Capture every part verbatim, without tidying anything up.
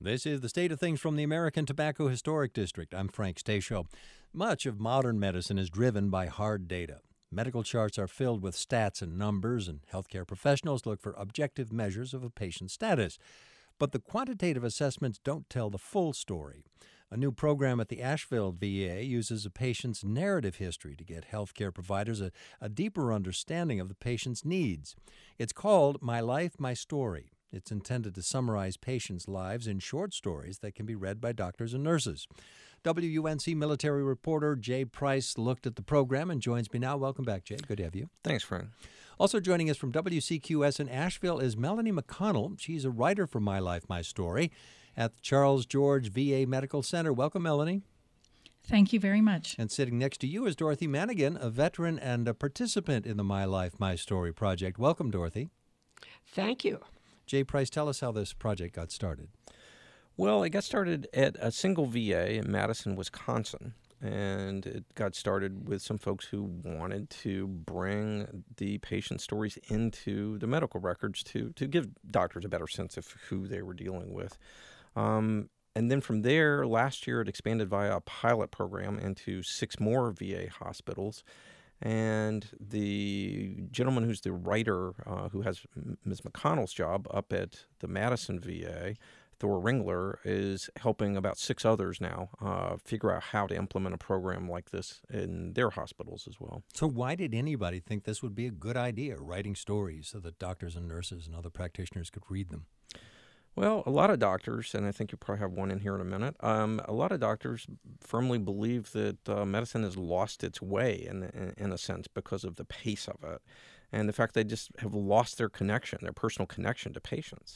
This is the State of Things from the American Tobacco Historic District. I'm Frank Stasio. Much of modern medicine is driven by hard data. Medical charts are filled with stats and numbers, and healthcare professionals look for objective measures of a patient's status. But the quantitative assessments don't tell the full story. A new program at the Asheville V A uses a patient's narrative history to get healthcare providers a, a deeper understanding of the patient's needs. It's called My Life, My Story. It's intended to summarize patients' lives in short stories that can be read by doctors and nurses. W U N C military reporter Jay Price looked at the program and joins me now. Welcome back, Jay. Good to have you. Thanks, Frank. Also joining us from W C Q S in Asheville is Melanie McConnell. She's a writer for My Life, My Story at the Charles George V A Medical Center. Welcome, Melanie. Thank you very much. And sitting next to you is Dorothy Manigan, a veteran and a participant in the My Life, My Story project. Welcome, Dorothy. Thank you. Jay Price, tell us how this project got started. Well, it got started at a single V A in Madison, Wisconsin, and it got started with some folks who wanted to bring the patient stories into the medical records to, to give doctors a better sense of who they were dealing with. Um, and then from there, last year, it expanded via a pilot program into six more V A hospitals. And the gentleman who's the writer, uh, who has Miz McConnell's job up at the Madison V A, Thor Ringler, is helping about six others now uh, figure out how to implement a program like this in their hospitals as well. So why did anybody think this would be a good idea, writing stories so that doctors and nurses and other practitioners could read them? Well, a lot of doctors, and I think you'll probably have one in here in a minute, um, a lot of doctors firmly believe that uh, medicine has lost its way in, in, in a sense because of the pace of it and the fact they just have lost their connection, their personal connection to patients.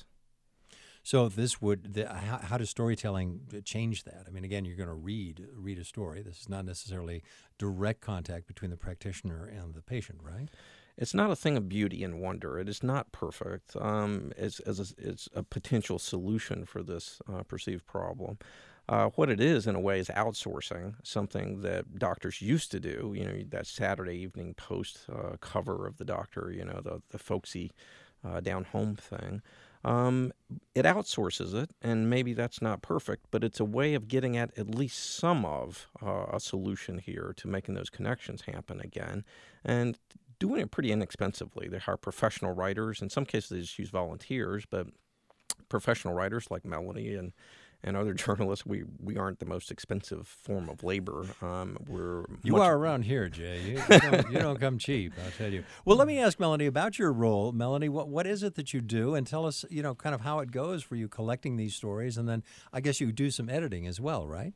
So this would, the, how, how does storytelling change that? I mean, again, you're going to read read a story. This is not necessarily direct contact between the practitioner and the patient, right? It's not a thing of beauty and wonder. It is not perfect um, as, as a, it's a potential solution for this uh, perceived problem. Uh, what it is, in a way, is outsourcing something that doctors used to do. You know, that Saturday evening post uh, cover of the doctor, you know, the, the folksy uh, down-home thing. Um, it outsources it, and maybe that's not perfect, but it's a way of getting at at least some of uh, a solution here to making those connections happen again. And doing it pretty inexpensively. They hire professional writers. In some cases, they just use volunteers, but professional writers like Melanie and, and other journalists, we, we aren't the most expensive form of labor. Um, we're You much... are around here, Jay. You, you, don't, you don't come cheap, I'll tell you. Well, let me ask Melanie about your role. Melanie, what, what is it that you do? And tell us, you know, kind of how it goes for you collecting these stories. And then I guess you do some editing as well, right?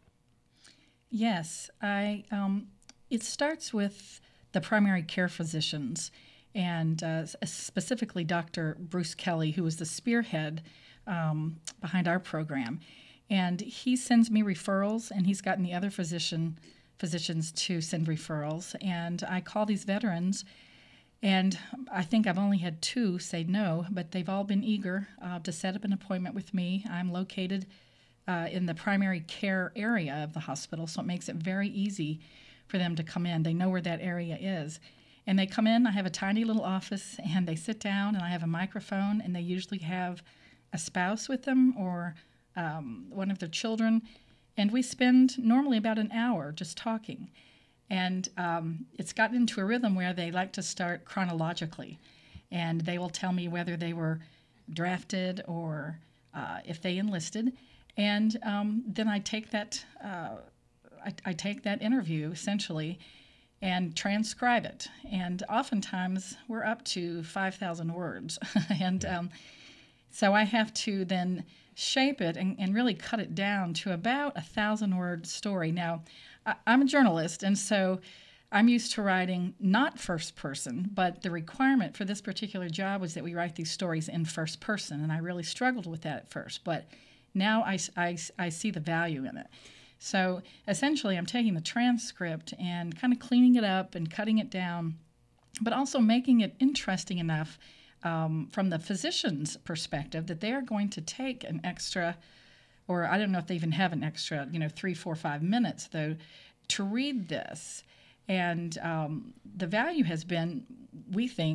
Yes. I. Um, it starts with the primary care physicians, and uh, specifically Doctor Bruce Kelly, who is the spearhead um, behind our program. And he sends me referrals, and he's gotten the other physician physicians to send referrals. And I call these veterans, and I think I've only had two say no, but they've all been eager uh, to set up an appointment with me. I'm located uh, in the primary care area of the hospital, so it makes it very easy for them to come in. They know where that area is. And they come in, I have a tiny little office, and they sit down, and I have a microphone, and they usually have a spouse with them or um, one of their children. And we spend normally about an hour just talking. And um, it's gotten into a rhythm where they like to start chronologically. And they will tell me whether they were drafted or uh, if they enlisted. And um, then I take that uh, I, I take that interview, essentially, and transcribe it. And oftentimes, we're up to five thousand words. and um, so I have to then shape it and, and really cut it down to about a thousand-word story. Now, I, I'm a journalist, and so I'm used to writing not first person, but the requirement for this particular job was that we write these stories in first person, and I really struggled with that at first. But now I, I, I see the value in it. So essentially, I'm taking the transcript and kind of cleaning it up and cutting it down, but also making it interesting enough um, from the physician's perspective that they are going to take an extra, or I don't know if they even have an extra, you know, three, four, five minutes, though, to read this. And um, the value has been, we think,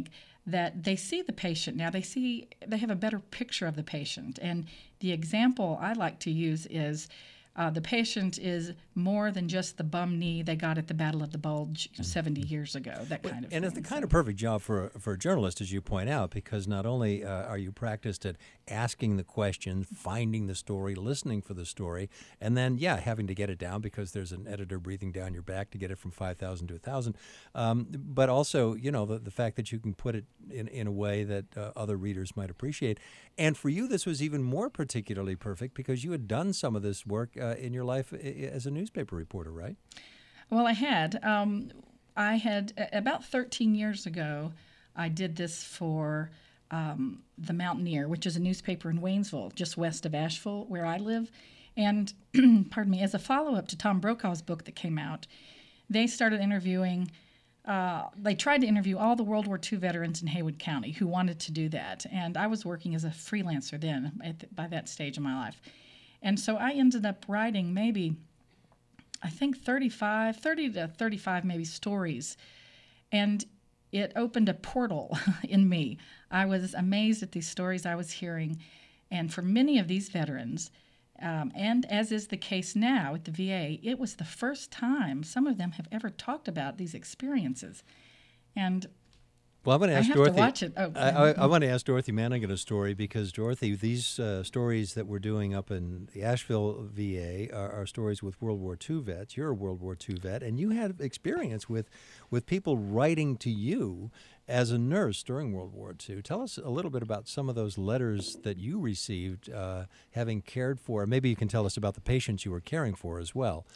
that they see the patient now. They see they have a better picture of the patient. And the example I like to use is uh, the patient is more than just the bum knee they got at the Battle of the Bulge you know, seventy years ago, that kind of and thing. it's the kind So- of perfect job for a, for a journalist, as you point out, because not only uh, are you practiced at asking the questions, finding the story, listening for the story, and then, yeah, having to get it down because there's an editor breathing down your back to get it from five thousand to one thousand, um, but also, you know, the, the fact that you can put it in, in a way that uh, other readers might appreciate. And for you, this was even more particularly perfect because you had done some of this work uh, in your life i- i- as a newspaper reporter, right? Well, I had. Um, I had a- about thirteen years ago, I did this for um, The Mountaineer, which is a newspaper in Waynesville, just west of Asheville, where I live. And, pardon me, as a follow-up to Tom Brokaw's book that came out, they started interviewing, uh, they tried to interview all the World War Two veterans in Haywood County who wanted to do that. And I was working as a freelancer then, at the, by that stage of my life. And so I ended up writing maybe I think thirty-five, thirty to thirty-five maybe stories. And it opened a portal in me. I was amazed at these stories I was hearing. And for many of these veterans, um, and as is the case now at the V A, it was the first time some of them have ever talked about these experiences. And Well, I'm going to I ask have Dorothy. to watch it. Oh, I, I, I want to ask Dorothy Manigan a story because, Dorothy, these uh, stories that we're doing up in the Asheville V A are, are stories with World War Two vets. You're a World War Two vet, and you had experience with, with people writing to you as a nurse during World War Two. Tell us a little bit about some of those letters that you received, uh, having cared for. Maybe you can tell us about the patients you were caring for as well.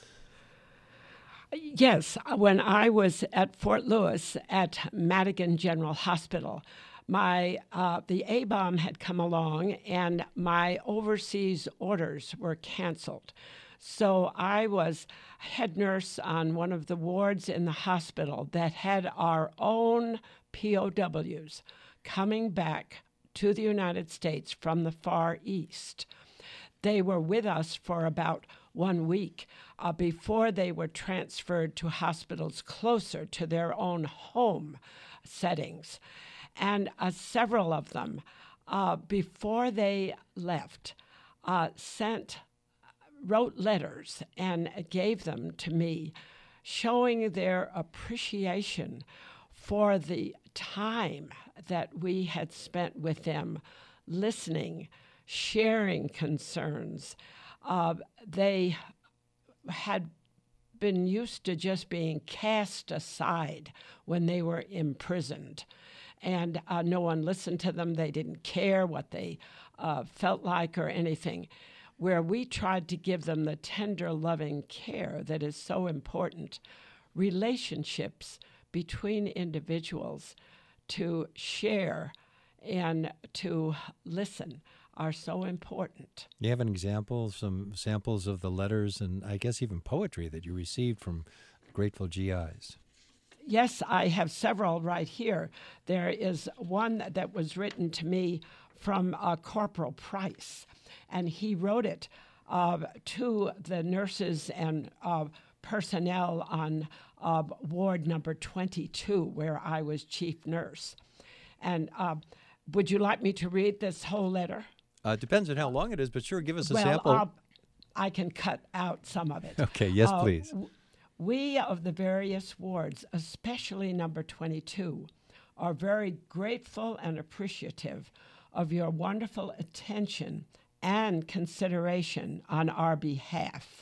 Yes, when I was at Fort Lewis at Madigan General Hospital, my uh, the A-bomb had come along and my overseas orders were canceled. So I was head nurse on one of the wards in the hospital that had our own P O Ws coming back to the United States from the Far East. They were with us for about one week uh, before they were transferred to hospitals closer to their own home settings. And uh, several of them, uh, before they left, uh, sent, wrote letters and gave them to me, showing their appreciation for the time that we had spent with them, listening, sharing concerns. Uh, they had been used to just being cast aside when they were imprisoned. And uh, no one listened to them. They didn't care what they uh, felt like or anything. Where we tried to give them the tender, loving care that is so important, relationships between individuals to share and to listen are so important. You have an example, some samples of the letters and I guess even poetry that you received from grateful G Is. Yes, I have several right here. There is one that was written to me from uh, Corporal Price, and he wrote it uh, to the nurses and uh, personnel on uh, ward number twenty-two, where I was chief nurse. And uh, would you like me to read this whole letter? Uh, depends on how long it is, but sure, give us a well, sample. I'll, I can cut out some of it. Okay, yes, Uh, please. w- We of the various wards, especially number twenty-two, are very grateful and appreciative of your wonderful attention and consideration on our behalf.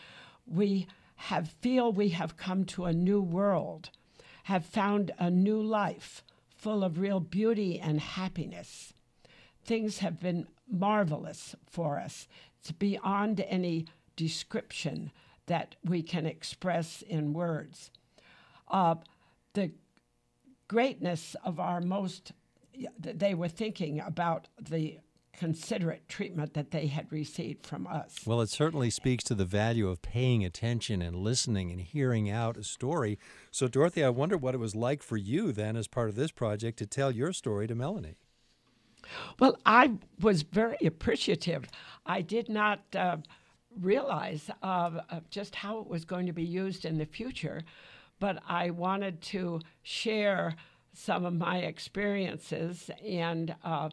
We have feel we have come to a new world, have found a new life full of real beauty and happiness. Things have been marvelous for us. It's beyond any description that we can express in words. Uh, the greatness of our most, they were thinking about the considerate treatment that they had received from us. Well, it certainly speaks to the value of paying attention and listening and hearing out a story. So, Dorothy, I wonder what it was like for you then as part of this project to tell your story to Melanie. Well, I was very appreciative. I did not uh, realize uh, uh, just how it was going to be used in the future, but I wanted to share some of my experiences and uh,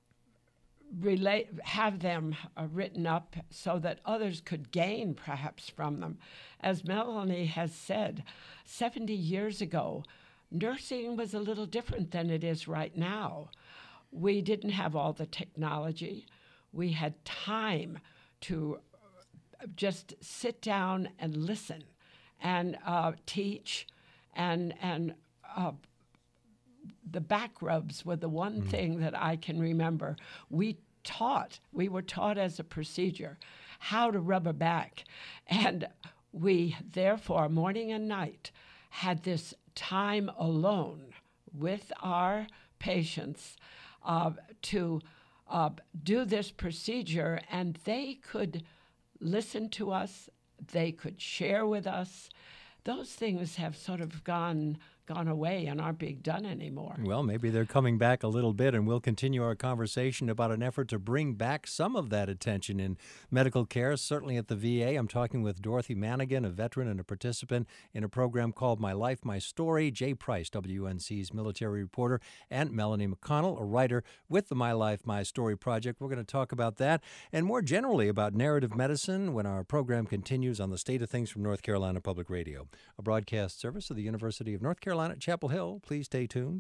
relate, have them uh, written up so that others could gain perhaps from them. As Melanie has said, seventy years ago, nursing was a little different than it is right now. We didn't have all the technology. We had time to just sit down and listen and uh, teach, and and uh, the back rubs were the one mm. thing that I can remember. We taught, we were taught as a procedure how to rub a back, and we therefore, morning and night, had this time alone with our patients uh, to uh, do this procedure, and they could listen to us, they could share with us. Those things have sort of gone gone away and aren't being done anymore. Well, maybe they're coming back a little bit, and we'll continue our conversation about an effort to bring back some of that attention in medical care, certainly at the V A. I'm talking with Dorothy Manigan, a veteran and a participant in a program called My Life, My Story, Jay Price, W N C's military reporter, and Melanie McConnell, a writer with the My Life, My Story project. We're going to talk about that and more generally about narrative medicine when our program continues on the State of Things from North Carolina Public Radio, a broadcast service of the University of North Carolina at Chapel Hill. Please stay tuned.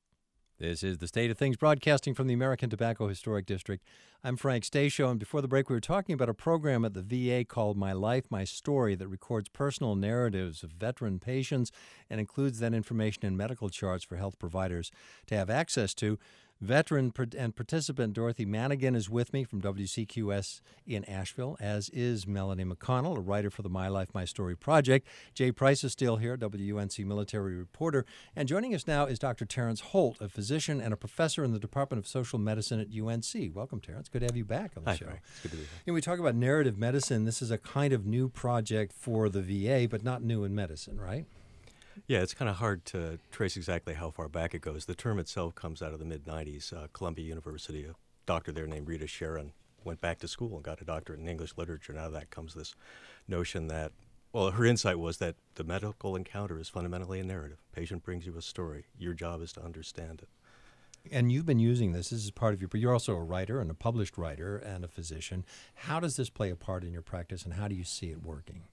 This is the State of Things, broadcasting from the American Tobacco Historic District. I'm Frank Stasio, and before the break we were talking about a program at the V A called My Life, My Story that records personal narratives of veteran patients and includes that information in medical charts for health providers to have access to. Veteran and participant Dorothy Manigan is with me from W C Q S in Asheville, as is Melanie McConnell, a writer for the My Life, My Story project. Jay Price is still here, W N C military reporter. And joining us now is Doctor Terrence Holt, a physician and a professor in the Department of Social Medicine at U N C. Welcome, Terrence. Good to have you back on the Hi, show. Frank. It's good to be here. And we talk about narrative medicine. This is a kind of new project for the V A, but not new in medicine, right? Yeah, it's kind of hard to trace exactly how far back it goes. The term itself comes out of the mid nineties. Uh, Columbia University, a doctor there named Rita Sharon went back to school and got a doctorate in English literature. And out of that comes this notion that, well, her insight was that the medical encounter is fundamentally a narrative. Patient brings you a story. Your job is to understand it. And you've been using this. This is part of your, but you're also a writer and a published writer and a physician. How does this play a part in your practice, and how do you see it working?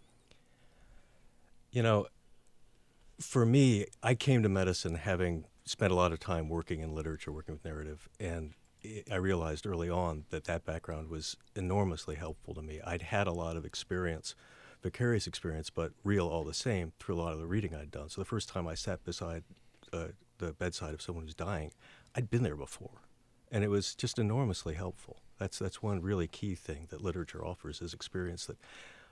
You know, for me, I came to medicine having spent a lot of time working in literature, working with narrative, and I realized early on that that background was enormously helpful to me. I'd had a lot of experience, vicarious experience, but real all the same through a lot of the reading I'd done. So the first time I sat beside uh, the bedside of someone who's dying, I'd been there before, and it was just enormously helpful. That's that's one really key thing that literature offers, is experience that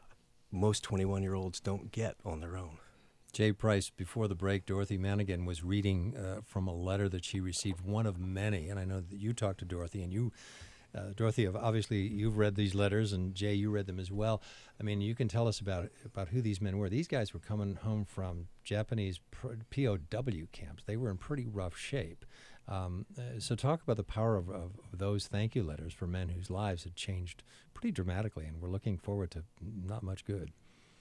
most twenty-one-year-olds don't get on their own. Jay Price, before the break, Dorothy Manigan was reading uh, from a letter that she received, one of many, and I know that you talked to Dorothy, and you, uh, Dorothy, obviously you've read these letters, and Jay, you read them as well. I mean, you can tell us about about who these men were. These guys were coming home from Japanese P O W camps. They were in pretty rough shape. Um, uh, so talk about the power of, of, of those thank you letters for men whose lives had changed pretty dramatically, and we're looking forward to not much good.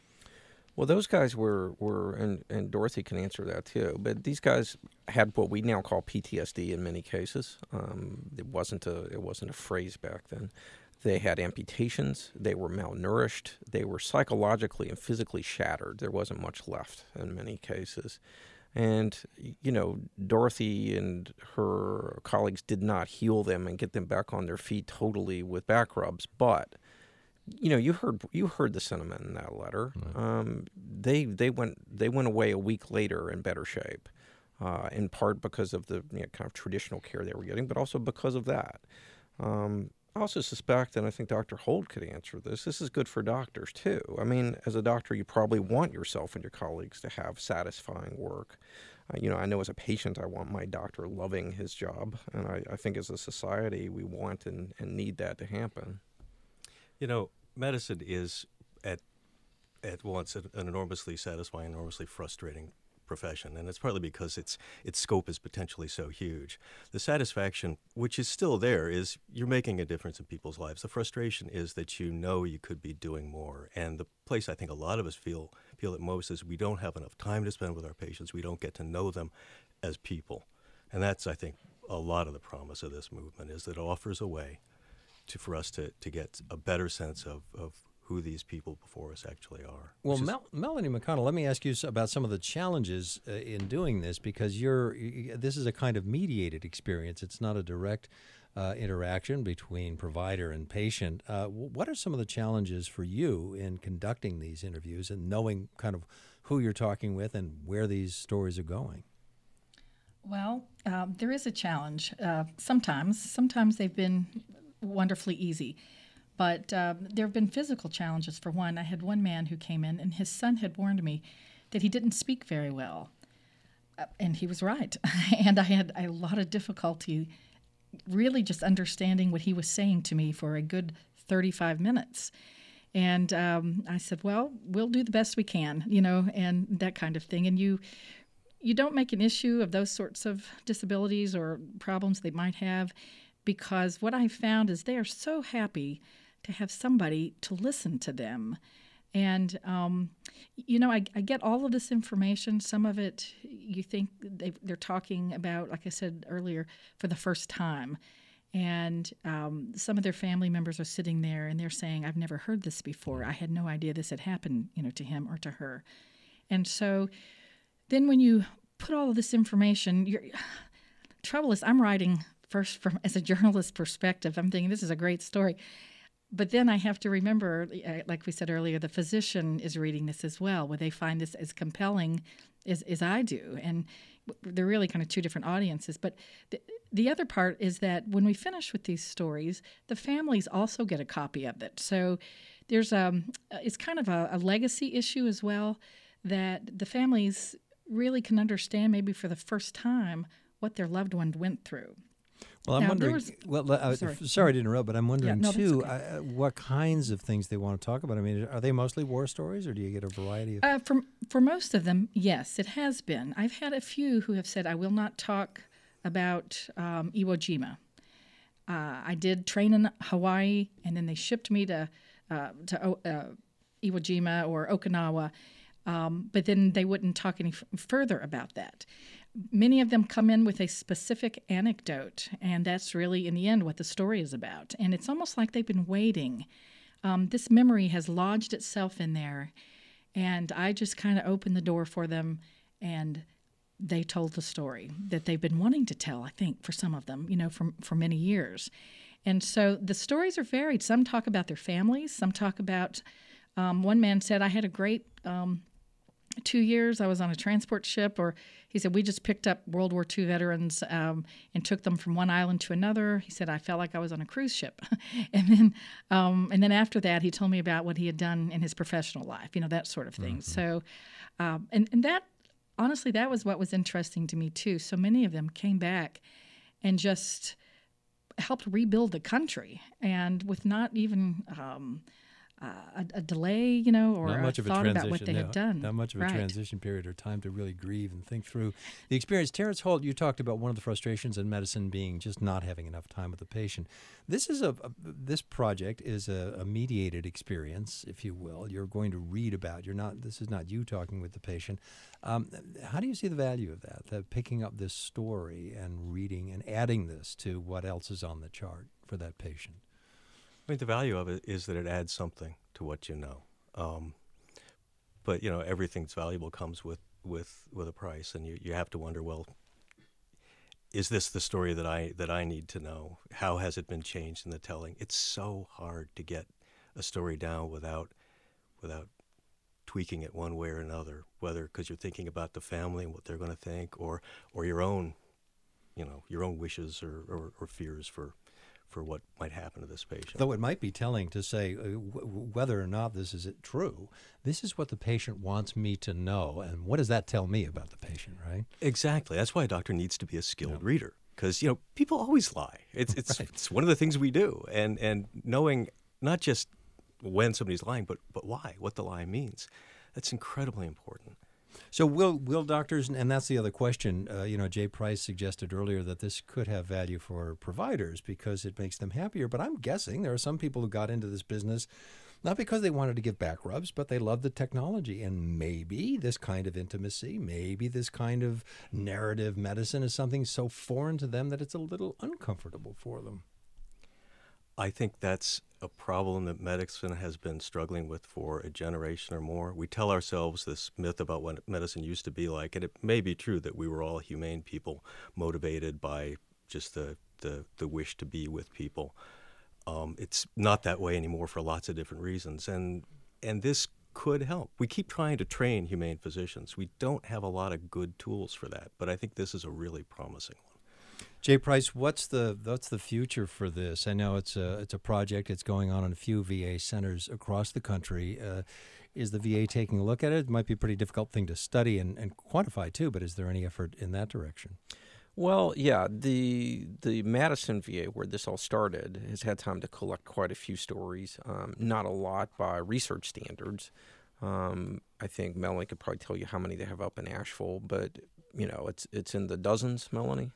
Well, those guys were, were and, and Dorothy can answer that too, but these guys had what we now call P T S D in many cases. Um, it wasn't a it wasn't a phrase back then. They had amputations, they were malnourished, they were psychologically and physically shattered. There wasn't much left in many cases. And, you know, Dorothy and her colleagues did not heal them and get them back on their feet totally with back rubs, but you know, you heard you heard the sentiment in that letter. Right. Um, they they went they went away a week later in better shape, uh, in part because of the you know, kind of traditional care they were getting, but also because of that. Um, I also suspect, and I think Doctor Holt could answer this, this is good for doctors too. I mean, as a doctor, you probably want yourself and your colleagues to have satisfying work. Uh, you know, I know as a patient, I want my doctor loving his job, and I, I think as a society, we want and, and need that to happen. You know, medicine is at at once an, an enormously satisfying, enormously frustrating profession, and it's partly because its its scope is potentially so huge. The satisfaction, which is still there, is you're making a difference in people's lives. The frustration is that you know you could be doing more, and the place I think a lot of us feel feel it most is we don't have enough time to spend with our patients. We don't get to know them as people. And that's, I think, a lot of the promise of this movement, is that it offers a way to, for us to, to get a better sense of, of who these people before us actually are. Well, is, Mel- Melanie McConnell, let me ask you about some of the challenges uh, in doing this, because you're you, this is a kind of mediated experience. It's not a direct uh, interaction between provider and patient. Uh, what are some of the challenges for you in conducting these interviews and knowing kind of who you're talking with and where these stories are going? Well, um, there is a challenge. Uh, sometimes, sometimes they've been wonderfully easy. But um, there have been physical challenges. For one, I had one man who came in, and his son had warned me that he didn't speak very well. Uh, and he was right. And I had a lot of difficulty really just understanding what he was saying to me for a good thirty-five minutes. And um, I said, well, we'll do the best we can, you know, and that kind of thing. And you you don't make an issue of those sorts of disabilities or problems they might have, because what I found is they are so happy to have somebody to listen to them. And, um, you know, I, I get all of this information. Some of it you think they, they're talking about, like I said earlier, for the first time. And um, some of their family members are sitting there and they're saying, I've never heard this before. I had no idea this had happened, you know, to him or to her. And so then when you put all of this information, you're, trouble is I'm writing first from as a journalist perspective. I'm thinking this is a great story. But then I have to remember, uh, like we said earlier, the physician is reading this as well. Will they find this as compelling as, as I do? And they're really kind of two different audiences. But the, the other part is that when we finish with these stories, the families also get a copy of it. So there's um, it's kind of a, a legacy issue as well, that the families really can understand maybe for the first time what their loved one went through. Well, I'm Now, wondering. was, well, uh, sorry. sorry to interrupt, but I'm wondering Yeah, no, that's too okay. uh, what kinds of things they want to talk about. I mean, are they mostly war stories, or do you get a variety of? Uh, for for most of them, yes, it has been. I've had a few who have said, "I will not talk about um, Iwo Jima." Uh, I did train in Hawaii, and then they shipped me to uh, to uh, Iwo Jima or Okinawa, um, but then they wouldn't talk any f- further about that. Many of them come in with a specific anecdote, and that's really, in the end, what the story is about. And it's almost like they've been waiting. Um, this memory has lodged itself in there, and I just kind of opened the door for them, and they told the story that they've been wanting to tell, I think, for some of them, you know, for, for many years. And so the stories are varied. Some talk about their families. Some talk about, um, one man said, I had a great um, two years. I was on a transport ship, or he said, we just picked up World War Two veterans um, and took them from one island to another. He said, I felt like I was on a cruise ship. and then um, and then after that, he told me about what he had done in his professional life, you know, that sort of thing. Mm-hmm. So, um, and, and that, honestly, that was what was interesting to me, too. So many of them came back and just helped rebuild the country, and with not even um, uh, a, a delay, you know, or not much a of a thought transition, about what they no, had done. Not much of right. a transition period or time to really grieve and think through the experience. Terrence Holt, you talked about one of the frustrations in medicine being just not having enough time with the patient. This is a, a this project is a, a mediated experience, if you will. You're going to read about. You're not. This is not you talking with the patient. Um, how do you see the value of that? That picking up this story and reading and adding this to what else is on the chart for that patient? I mean, the value of it is that it adds something to what you know. Um, but, you know, everything that's valuable comes with, with, with a price, and you, you have to wonder, well, is this the story that I that I need to know? How has it been changed in the telling? It's so hard to get a story down without without tweaking it one way or another, whether because you're thinking about the family and what they're going to think, or or your own, you know, your own wishes or, or, or fears for for what might happen to this patient. Though it might be telling to say uh, w- whether or not this is true, this is what the patient wants me to know, and what does that tell me about the patient, right? Exactly. That's why a doctor needs to be a skilled Yeah. reader, because, you know, people always lie. It's it's Right. it's one of the things we do, and and knowing not just when somebody's lying, but but why, what the lie means, that's incredibly important. So will will doctors, and that's the other question, uh, you know, Jay Price suggested earlier that this could have value for providers because it makes them happier. But I'm guessing there are some people who got into this business Not because they wanted to give back rubs, but they loved the technology. And maybe this kind of intimacy, maybe this kind of narrative medicine is something so foreign to them that it's a little uncomfortable for them. I think that's a problem that medicine has been struggling with for a generation or more. We tell ourselves this myth about what medicine used to be like, and it may be true that we were all humane people motivated by just the, the, the wish to be with people. Um, it's not that way anymore for lots of different reasons, and and this could help. We keep trying to train humane physicians. We don't have a lot of good tools for that, but I think this is a really promising one. Jay Price, what's the what's the future for this? I know it's a it's a project. It's going on in a few V A centers across the country. Uh, is the V A taking a look at it? It might be a pretty difficult thing to study and, and quantify too, but is there any effort in that direction? Well, yeah, the the Madison V A, where this all started, has had time to collect quite a few stories. Um, not a lot by research standards. Um, I think Melanie could probably tell you how many they have up in Asheville, but you know, it's it's in the dozens. Melanie.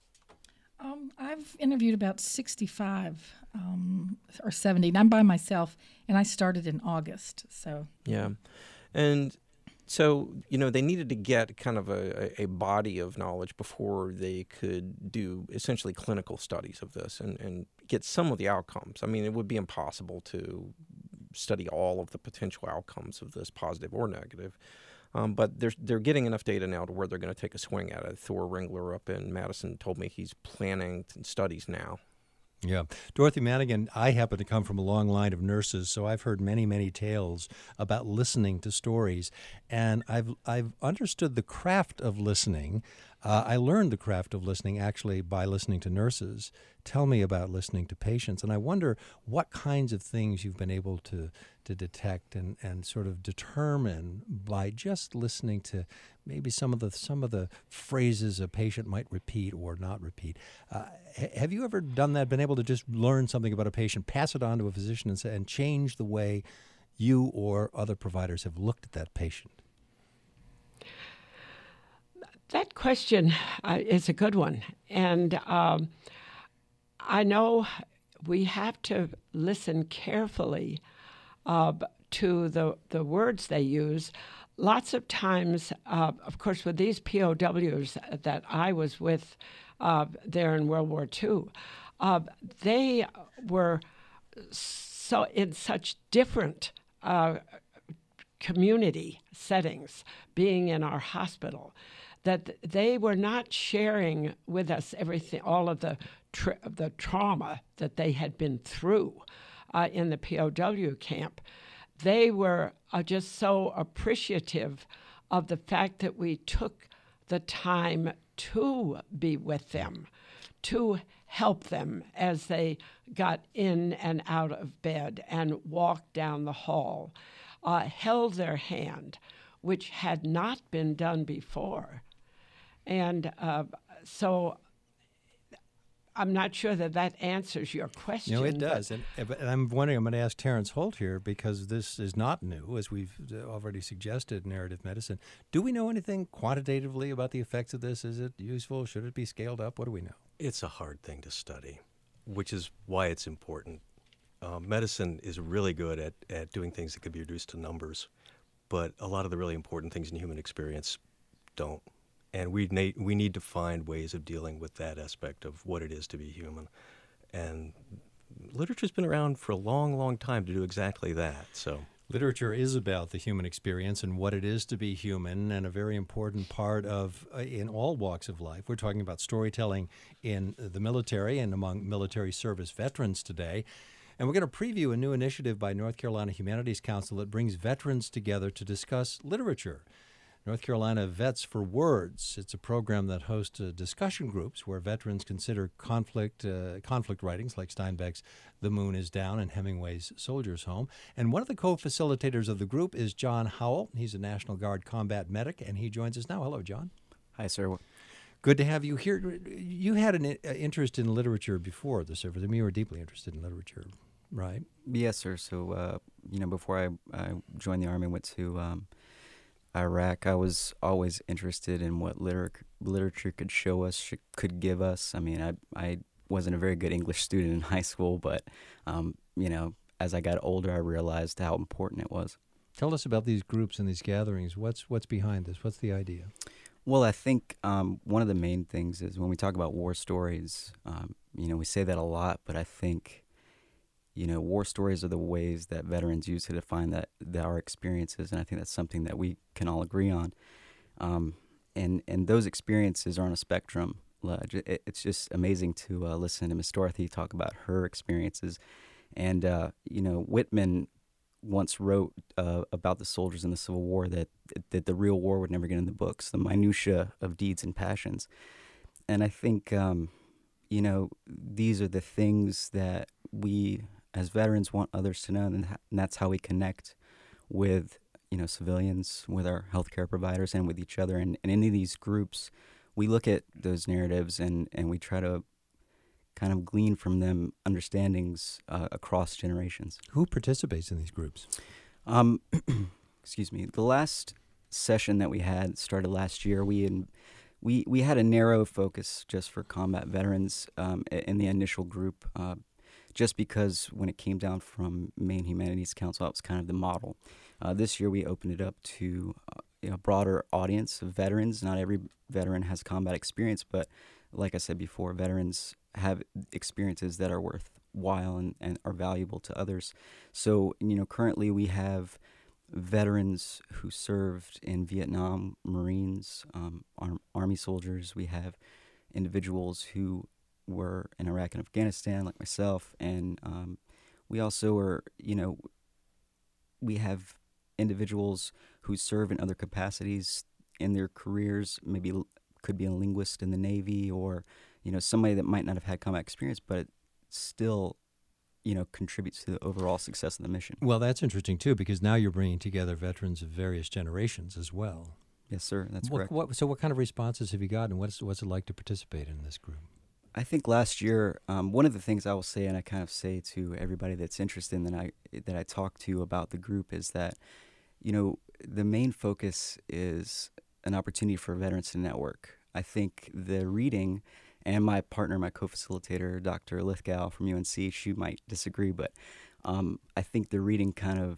Um, I've interviewed about sixty-five um, or seventy, and I'm by myself, and I started in August. So yeah, and so you know they needed to get kind of a, a body of knowledge before they could do essentially clinical studies of this and, and get some of the outcomes. I mean, it would be impossible to study all of the potential outcomes of this, positive or negative. Um, but they're, they're getting enough data now to where they're going to take a swing at it. Thor Ringler up in Madison told me he's planning studies now. Yeah. Dorothy Madigan, I happen to come from a long line of nurses, so I've heard many, many tales about listening to stories. And I've I've understood the craft of listening. Uh, I learned the craft of listening actually by listening to nurses tell me about listening to patients. And I wonder what kinds of things you've been able to, to detect and, and sort of determine by just listening to maybe some of the some of the phrases a patient might repeat or not repeat. Uh, have you ever done that, been able to just learn something about a patient, pass it on to a physician and, say, and change the way you or other providers have looked at that patient? That question uh, is a good one. And um, I know we have to listen carefully uh, to the, the words they use. Lots of times, uh, of course, with these P O Ws that I was with uh, there in World War Two, uh, they were so in such different uh, community settings, being in our hospital, that they were not sharing with us everything, all of the tra- the trauma that they had been through uh, in the P O W camp. They were uh, just so appreciative of the fact that we took the time to be with them, to help them as they got in and out of bed and walked down the hall, uh, held their hand, which had not been done before. And uh, so I'm not sure that that answers your question. No, it does. And, and I'm wondering, I'm going to ask Terrence Holt here, because this is not new, as we've already suggested, narrative medicine. Do we know anything quantitatively about the effects of this? Is it useful? Should it be scaled up? What do we know? It's a hard thing to study, which is why it's important. Uh, medicine is really good at, at doing things that could be reduced to numbers, but a lot of the really important things in human experience don't. And we need, we need to find ways of dealing with that aspect of what it is to be human. And literature's been around for a long, long time to do exactly that. So literature is about the human experience and what it is to be human, and a very important part of, uh, in all walks of life. We're talking about storytelling in the military and among military service veterans today. And we're going to preview a new initiative by North Carolina Humanities Council that brings veterans together to discuss literature. North Carolina Vets for Words. It's a program that hosts uh, discussion groups where veterans consider conflict uh, conflict writings like Steinbeck's The Moon is Down and Hemingway's Soldier's Home. And one of the co-facilitators of the group is John Howell. He's a National Guard combat medic, and he joins us now. Hello, John. Hi, sir. Good to have you here. You had an uh, interest in literature before the service. I mean, you were deeply interested in literature, right? Yes, sir. So, uh, you know, before I, I joined the Army, went to um, Iraq, I was always interested in what liter- literature could show us, sh- could give us. I mean, I I wasn't a very good English student in high school, but, um, you know, as I got older, I realized how important it was. Tell us about these groups and these gatherings. What's what's behind this? What's the idea? Well, I think um, one of the main things is when we talk about war stories, um, you know, we say that a lot, but I think, you know, war stories are the ways that veterans use to define that, that our experiences, and I think that's something that we can all agree on. Um, and and those experiences are on a spectrum. It, it's just amazing to uh, listen to Miss Dorothy talk about her experiences. And, uh, you know, Whitman once wrote uh, about the soldiers in the Civil War that that the real war would never get in the books, the minutia of deeds and passions. And I think, um, you know, these are the things that we as veterans want others to know, and, ha- and that's how we connect with, you know, civilians, with our healthcare providers, and with each other. And in any of these groups, we look at those narratives and, and we try to kind of glean from them understandings uh, across generations. Who participates in these groups? Um, excuse me. The last session that we had started last year. We in, we we had a narrow focus just for combat veterans um, in the initial group, uh, just because when it came down from Maine Humanities Council, that was kind of the model. Uh, this year we opened it up to uh, you know, a broader audience of veterans. Not every veteran has combat experience, but like I said before, veterans have experiences that are worthwhile and, and are valuable to others. So, you know, currently we have veterans who served in Vietnam, Marines, um, Ar- Army soldiers. We have individuals who were in Iraq and Afghanistan, like myself. And um, we also are, you know, we have individuals who serve in other capacities in their careers, maybe could be a linguist in the Navy, or, you know, somebody that might not have had combat experience, but it still, you know, contributes to the overall success of the mission. Well, that's interesting, too, because now you're bringing together veterans of various generations as well. Yes, sir. That's what, correct. What, so what kind of responses have you gotten? What's, what's it like to participate in this group? I think last year, um, one of the things I will say, and I kind of say to everybody that's interested in that I, that I talk to about the group, is that, you know, the main focus is an opportunity for veterans to network. I think the reading, and my partner, my co-facilitator, Doctor Lithgow from U N C, she might disagree, but um, I think the reading kind of,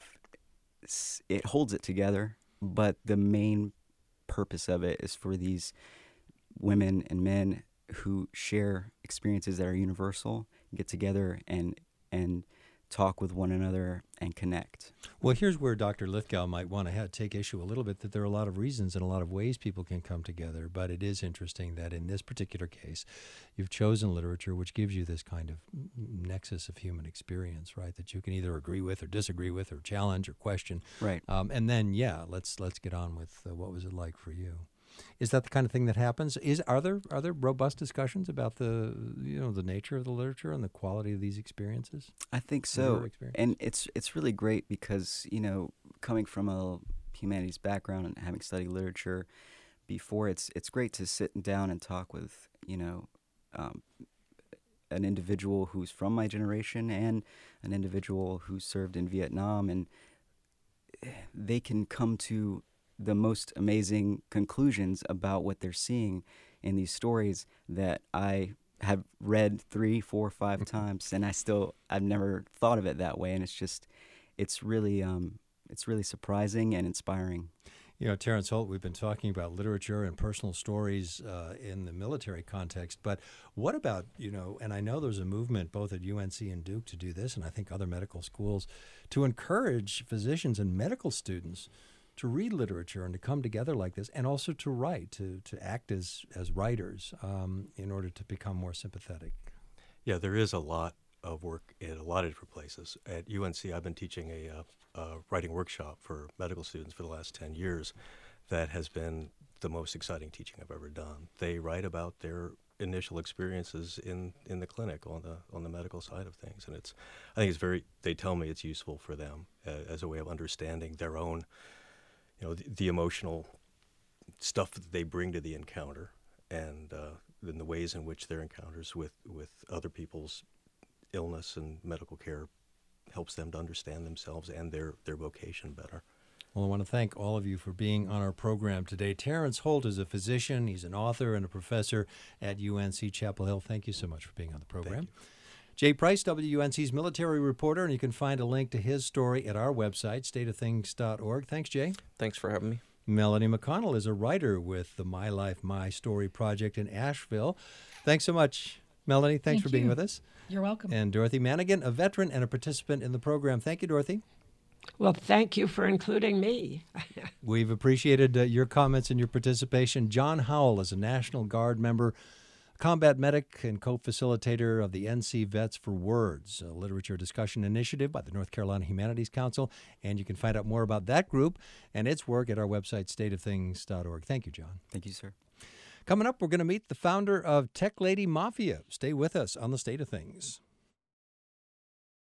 it holds it together, but the main purpose of it is for these women and men who share experiences that are universal, get together and and talk with one another and connect. Well, here's where Doctor Lithgow might want to have, take issue a little bit, that there are a lot of reasons and a lot of ways people can come together, but it is interesting that in this particular case, you've chosen literature which gives you this kind of nexus of human experience, right, that you can either agree with or disagree with or challenge or question. Right. Um, and then, yeah, let's let's get on with uh, what was it like for you. Is that the kind of thing that happens? Is are there are there robust discussions about the you know the nature of the literature and the quality of these experiences? I think so, and it's it's really great because, you know, coming from a humanities background and having studied literature before, it's it's great to sit down and talk with, you know, um, an individual who's from my generation and an individual who served in Vietnam, and they can come to the most amazing conclusions about what they're seeing in these stories that I have read three, four, five times, and I still I've never thought of it that way. And it's just, it's really, um, it's really surprising and inspiring. You know, Terrence Holt, we've been talking about literature and personal stories uh, in the military context, but what about, you know, and I know there's a movement both at U N C and Duke to do this, and I think other medical schools, to encourage physicians and medical students to read literature and to come together like this, and also to write, to to act as as writers um, in order to become more sympathetic. Yeah, there is a lot of work in a lot of different places. At U N C, I've been teaching a, uh, a writing workshop for medical students for the last ten years that has been the most exciting teaching I've ever done. They write about their initial experiences in, in the clinic on the on the medical side of things, and it's I think it's very. They tell me it's useful for them uh, as a way of understanding their own, you know, the, the emotional stuff that they bring to the encounter, and uh, then the ways in which their encounters with, with other people's illness and medical care helps them to understand themselves and their, their vocation better. Well, I want to thank all of you for being on our program today. Terrence Holt is a physician. He's an author and a professor at U N C Chapel Hill. Thank you so much for being on the program. Jay Price, W U N C's military reporter, and you can find a link to his story at our website, state of things dot org. Thanks, Jay. Thanks for having me. Melanie McConnell is a writer with the My Life, My Story project in Asheville. Thanks so much, Melanie. Thanks Thank for being you. with us. You're welcome. And Dorothy Manigan, a veteran and a participant in the program. Thank you, Dorothy. Well, thank you for including me. We've appreciated uh, your comments and your participation. John Howell is a National Guard member, combat medic, and co-facilitator of the N C Vets for Words, a literature discussion initiative by the North Carolina Humanities Council. And you can find out more about that group and its work at our website, state of things dot org. Thank you, John. Thank you, sir. Coming up, we're going to meet the founder of Tech Lady Mafia. Stay with us on The State of Things.